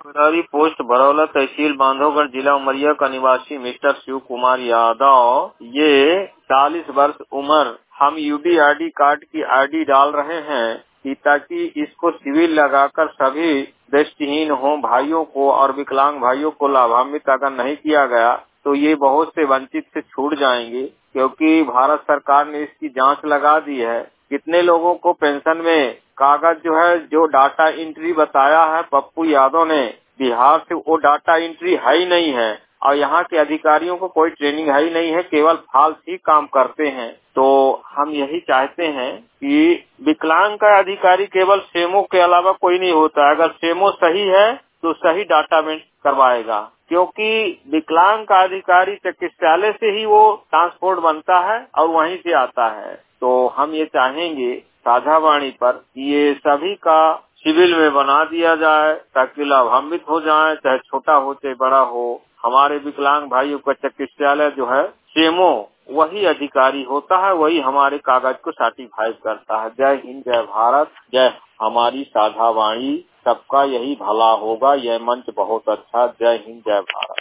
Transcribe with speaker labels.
Speaker 1: प्रभारी पोस्ट बरौला, तहसील बांधवगढ़, जिला उमरिया का निवासी मिस्टर शिव कुमार यादव, ये 40 वर्ष उम्र, हम यूडीआईडी कार्ड की आईडी डाल रहे हैं कि ताकि इसको सिविल लगाकर सभी दृष्टिहीन हो भाइयों को और विकलांग भाइयों को लाभान्वित अगर नहीं किया गया तो ये बहुत से वंचित से छूट जाएंगे, क्योंकि भारत सरकार ने इसकी जांच लगा दी है। कितने लोगों को पेंशन में कागज जो डाटा एंट्री बताया है पप्पू यादव ने, बिहार से वो डाटा एंट्री है ही नहीं है और यहाँ के अधिकारियों को कोई ट्रेनिंग है ही नहीं है, केवल फालतू ही काम करते हैं। तो हम यही चाहते हैं कि विकलांग का अधिकारी केवल सेमो के अलावा कोई नहीं होता है। अगर सेमो सही है तो सही डाटा में करवाएगा, क्योंकि विकलांग का अधिकारी चिकित्सालय से ही वो ट्रांसपोर्ट बनता है और वहीं से आता है। तो हम ये चाहेंगे साझावाणी पर ये सभी का सिविल में बना दिया जाए ताकि लाभान्वित हो जाए, चाहे छोटा हो चाहे बड़ा हो। हमारे विकलांग भाइयों का चिकित्सालय सेमो वही अधिकारी होता है, वही हमारे कागज को सर्टिफाइड करता है। जय हिंद, जय भारत, जय हमारी साझावाणी, सबका यही भला होगा। यह मंच बहुत अच्छा। जय हिंद, जय भारत।